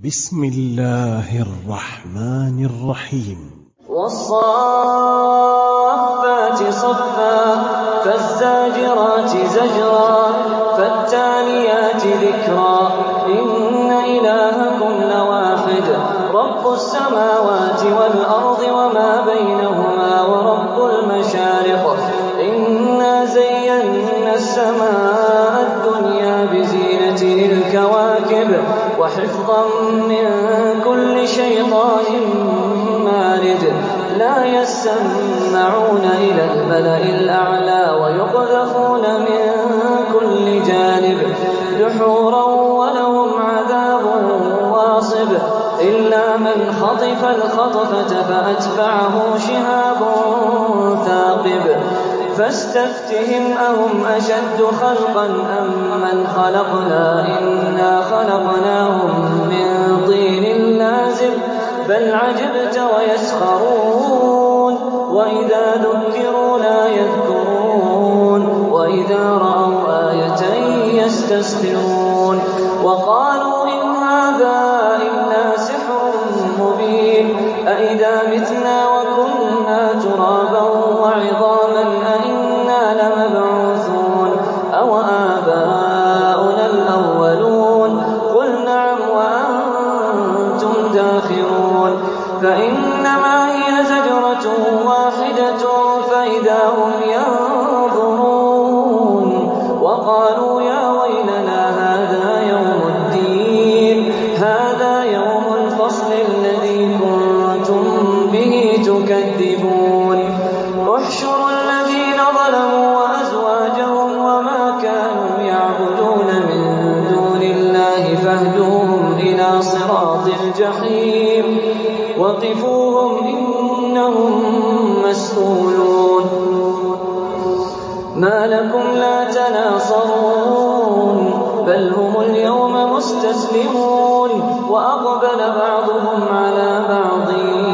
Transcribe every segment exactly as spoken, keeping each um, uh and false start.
بسم الله الرحمن الرحيم والصافات صفا فالزاجرات زجرا فالتاليات ذكرا إن إلهكم لواحد رب السماوات والأرض وما بينهما ورب المشارق إنا زينا السماء الدنيا بزينة الكواكب وحفظا من كل شيطان مارد لا يسمعون إلى الملأ الأعلى ويقذفون من كل جانب دحورا ولهم عذاب واصب إلا من خطف الخطفة فأتبعه شهاب ثاقب فاستفتهم أهم أشد خلقا أم من خلقنا إنا خلقناهم من طين لازب بل عجبت ويسخرون وإذا ذكروا لا يذكرون وإذا رأوا آية يستسخرون وقالوا إن هذا إلا سحر مبين أإذا متنا وكنا ترابا وعظاما أإنا لمبعوثون أو آباؤنا الأولون قل نعم وأنتم داخرون فإنما هي زجرة واحدة فإذا هم ينظرون وقالوا يا ويلنا هذا يوم الدين هذا يوم الفصل الذي كنتم به تكذبون احشروا الذين ظلموا وأزواجهم وما كانوا يعبدون من دون الله فاهدوهم إلى صراط الجحيم وقفوهم إنهم مسؤولون ما لكم لا تناصرون بل هم اليوم مستسلمون وأقبل بعضهم على بعض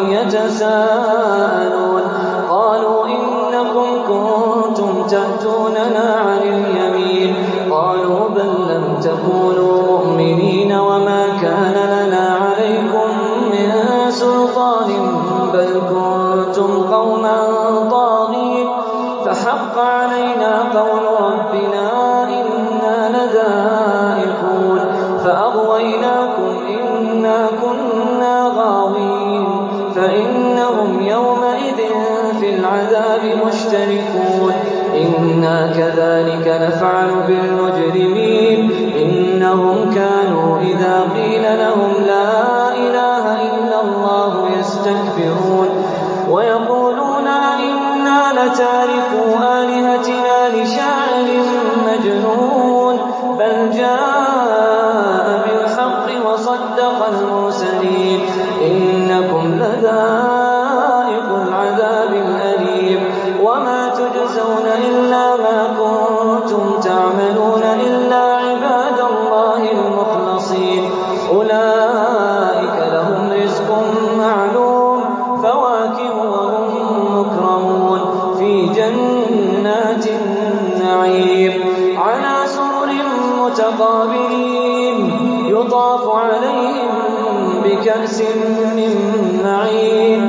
يتساءلون قالوا إنكم كنتم تأتوننا عن اليمين قالوا بل لم تكونوا مؤمنين وما كان لنا عليكم من سلطان بل كنتم قوما طاغين فحق علينا قول ربنا إنا لذائقون فأغويناكم إنا كنا غاوين فإنهم يومئذ في العذاب مشتركون إنا كذلك نفعل بالمجرمين إنهم كانوا إذا قيل لهم لا إله إلا الله يستكبرون ويقولون أئنا لتاركو آلهتنا لشاعر مجنون بل جاء بالحق وصدق المرسلين إنكم لذائق العذاب الأليم وما تجزون إلا ما كنتم تعملون إلا عباد الله المخلصين أولئك لهم رزق معلوم فواكه وهم مكرمون في جنات النعيم على سرر متقابلين يطاف عليهم بكأس من معين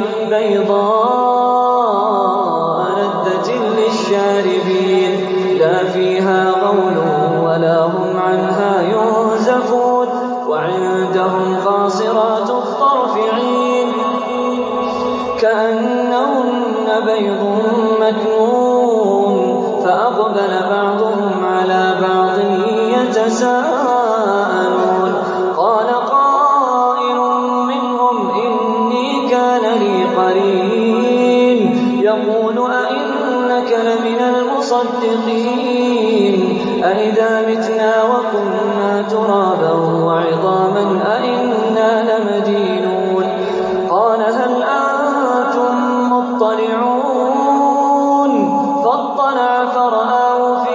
بيضاء لذة للشاربين لا فيها غول ولا هم عنها ينزفون وعندهم قاصرات الطرف عين كأنهن بيض مكنون فأقبل بعضهم على بعض يتساءلون قال قائل منهم إني كان لي قرين يقول أئنك لمن المصدقين أئذا متنا وكنا ترابا وعظاما أئنا لمدينون قال هل أنتم مطلعون فاطلع فرآه في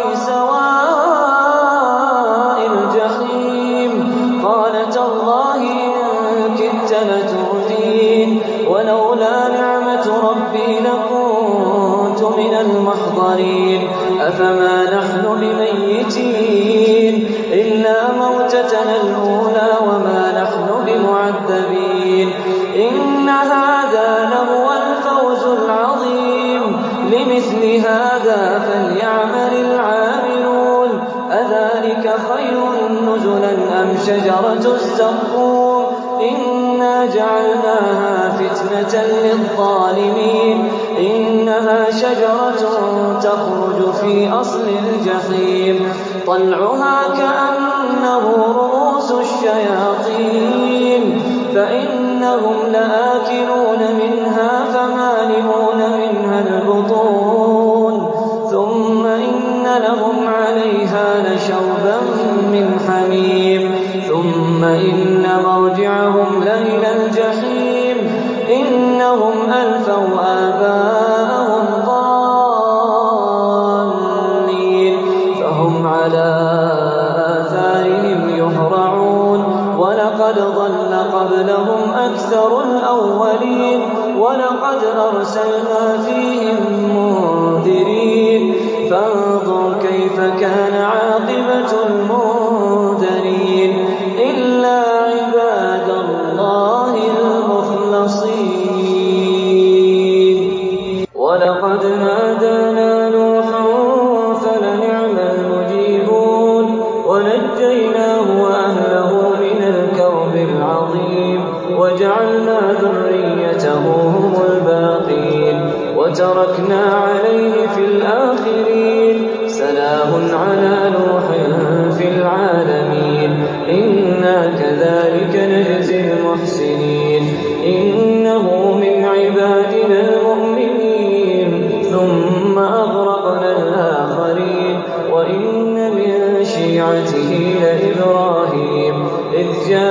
سواء الجحيم قال تالله إن كدت لتردين ولولا نعمة ربي لكنت من المحضرين أفما نحن بميتين إلا موتتنا الأولى وما نحن بمعذبين إن هذا لهو الفوز العظيم لمثل هذا فليعمل العاملون أذلك خير نزلا أم شجرة الزقوم إنا جعلناها فتنة للظالمين إنها شجرة تخرج في أصل الجحيم طلعها كأنه رؤوس الشياطين فإنهم لآكلون منها فمالئون منها البطون ثم إن لهم عليها لشوبا من حميم ثم إن مرجعهم لإلى الجحيم إنهم ألفوا آباءهم ضالين فهم على آثارهم يهرعون ولقد ضل قبلهم أكثر الأولين ولقد أرسلنا فيهم منذرين فانظر كيف كان عاقبة المنذرين إلا عباد الله المخلصين ولقد نادانا نوح فلنعم المجيبون ونجيناه وأهله من الكرب العظيم وجعلنا ذريته هم الباقين وتركنا عليه في الآخرين سلام على نوح في العالمين إنا كذلك نجزي المحسنين إنه من عبادنا المؤمنين ثم أغرقنا الآخرين وإن من شيعته لإبراهيم إذ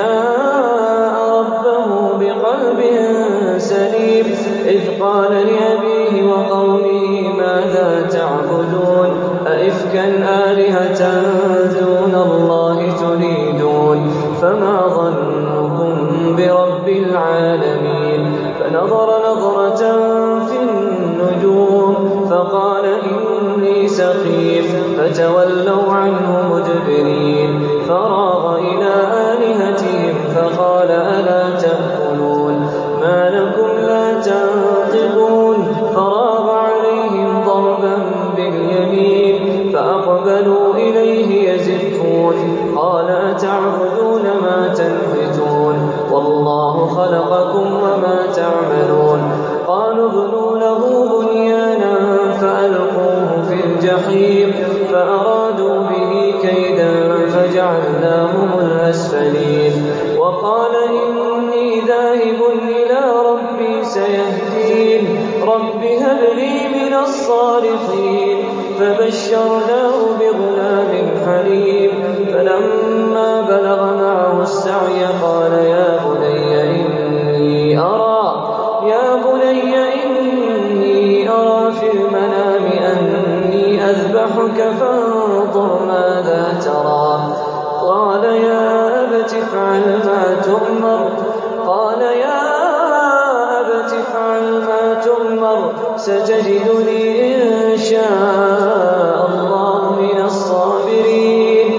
جاء ربه بقلب سليم إذ قال لأبيه وقومه ماذا تعبدون أئفكا آلهة دون الله تريدون فما ظنكم برب العالمين فنظر نظرة في النجوم فقال إني سقيم فتولوا عنه مدبرين فراغ إلى آلهتهم فقال ألا تأكلون ما لكم لا تنطقون فراغ عليهم ضربا باليمين فأقبلوا إليه يزفون قال أتعبدون ما تنحتون والله خلقكم وما تعملون قالوا ابنوا له بنيانا فألقوه في الجحيم فأرادوا به كيدا فجعلناهم الأسفلين وقال إني ذاهب إلى ربي سيهدين رب هب لي من الصالحين فبشرناه بغلام حليم فلما بلغ معه السعي قال يا بني إني أرى يا بني إني أرى في المنام أني أذبحك فانظر ماذا ترى قال يا أبت افعل ما تؤمر قال يا أبت افعل ما تؤمر ستجدني إن شاء الله من الصابرين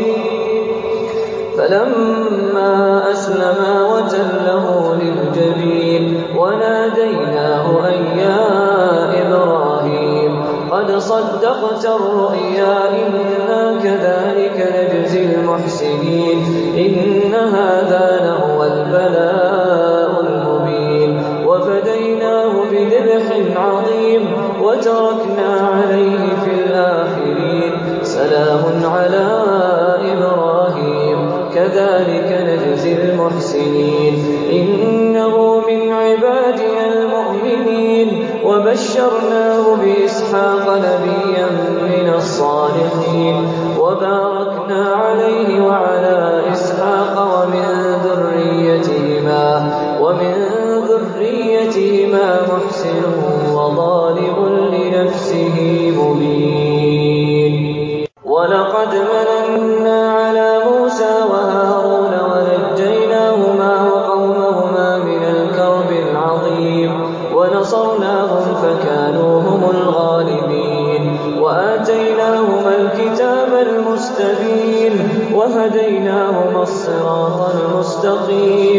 فلما أسلما وتله للجبين وناديناه أن يا إبراهيم قد صدقت الرؤيا إنا كذلك نجزي المحسنين إن هذا لهو البلاء المبين وفديناه بذبح عظيم وتركنا عليه في الآخرين سلام على إبراهيم كذلك نجزي المحسنين إنه من عبادنا المؤمنين وبشرناه بإسحاق نبيا من الصالحين وباركنا عليه وعلى إسحاق ومن ذريتهما ومن ذريتهما محسن وظالم لنفسه مبين ولقد مننا على موسى وهارون ونجيناهما وقومهما من الكرب العظيم ونصرناهم فكانوا هم الغالبين وآتيناهما الكتاب المستبين وهديناهما الصراط المستقيم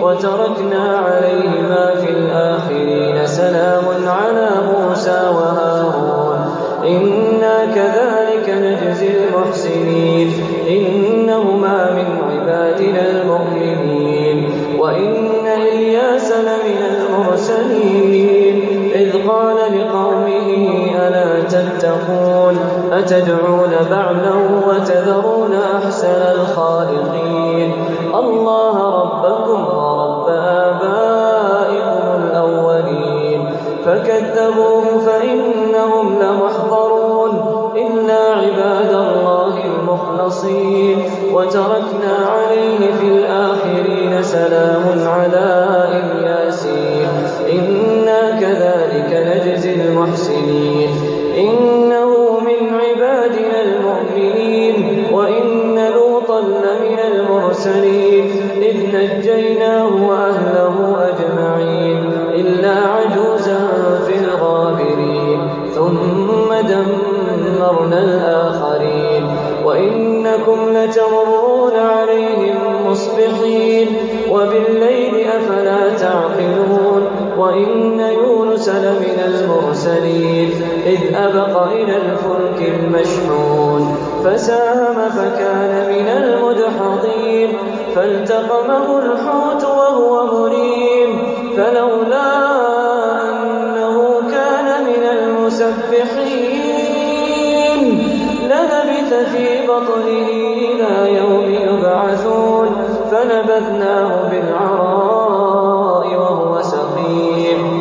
وتركنا عليهما في الآخرين سلام على موسى وهارون إنا كذلك نجزي المحسنين إنهما من عبادنا المؤمنين وإن إلياس لمن المرسلين إذ قال لقومه ألا تتقون أتدعون بعلا وتذرون أحسن الخالقين الله ربكم ورب آبائكم الأولين فكذبوه فإنهم لمحضرون إلا عباد الله المخلصين وتركنا عليه في الآخرين سلام على الياسين إنا كذلك نجزي المحسنين إنه من عبادنا المؤمنين وإن لوطا لمن المرسلين إذ نجيناه وأهله أجمعين إلا عجوزا في الغابرين ثم دمرنا الآخرين وإنكم لتمرون عليهم مصبحين وبالليل أفلا تعقلون وإن يونس لمن المرسلين إذ أبق إلى الفلك المشحون فساهم فكان من المدحضين فالتقمه الحوت وهو مليم فلولا أنه كان من المسبحين للبث في بطنه إلى يوم يبعثون فنبذناه بالعراء وهو سقيم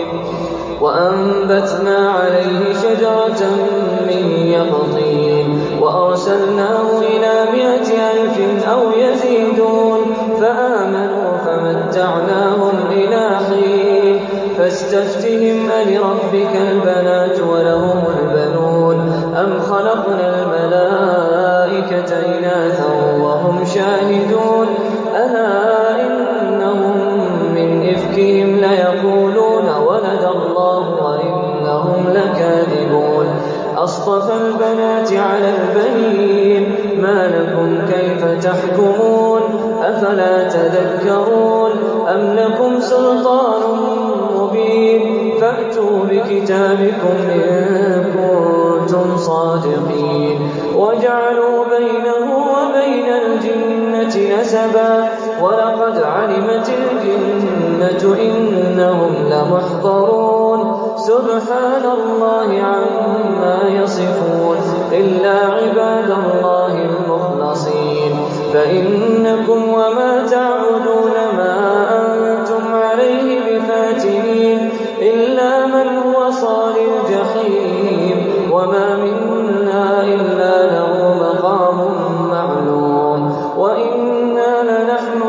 وأنبتنا عليه شجرة من يقطين وأرسلناه إلى مائة ألف أو يزيدون فآمنوا فمتعناهم إلى حين فاستفتهم ألربك البنات ولهم البنون أم خلقنا الملائكة إناثا وهم شاهدون ألا إنهم من إفكهم ليقولون ولد الله وإنهم لكاذبون أصطفى البنات على البنين ما لكم كيف تحكمون أفلا تذكرون أم لكم سلطان مبين فأتوا بكتابكم إن كنتم صادقين وجعلوا بينه وبين الجنة نسبا ولقد علمت الجنة إنهم لمحضرون سبحان الله عما يصفون إلا عباد الله المخلصين فإنكم وما تعبدون ما أنتم عليه بفاتنين إلا من هو صال الجحيم وما منا إلا له مقام معلوم وإنا لنحن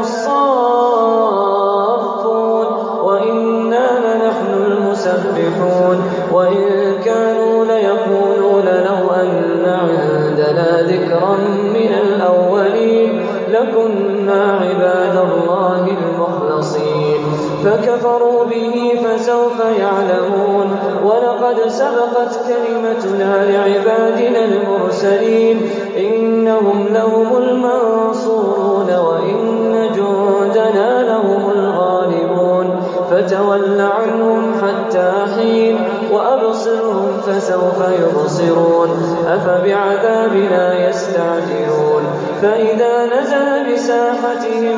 الصافون وإنا لنحن المسبحون وإن كانوا ليقولون لو أن عندنا ذكرا من الأولين لكنا عباد الله المخلصين فكفروا به فسوف يعلمون ولقد سبقت كلمتنا لعبادنا المرسلين إنهم لهم المنصورون وإن جندنا لهم الغالبون فتول عنهم حتى حين وأبصرهم فسوف يبصرون أفبعذابنا يستعجلون فإذا نزل بساحتهم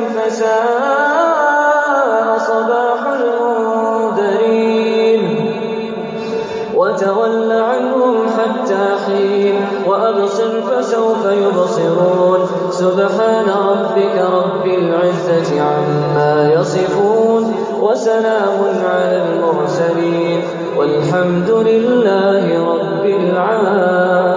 فساء صباح المنذرين وتول عنهم حتى حين وأبصر فسوف يبصرون سبحان ربك رب العزة عما يصفون وسلام على المرسلين والحمد لله رب العالمين.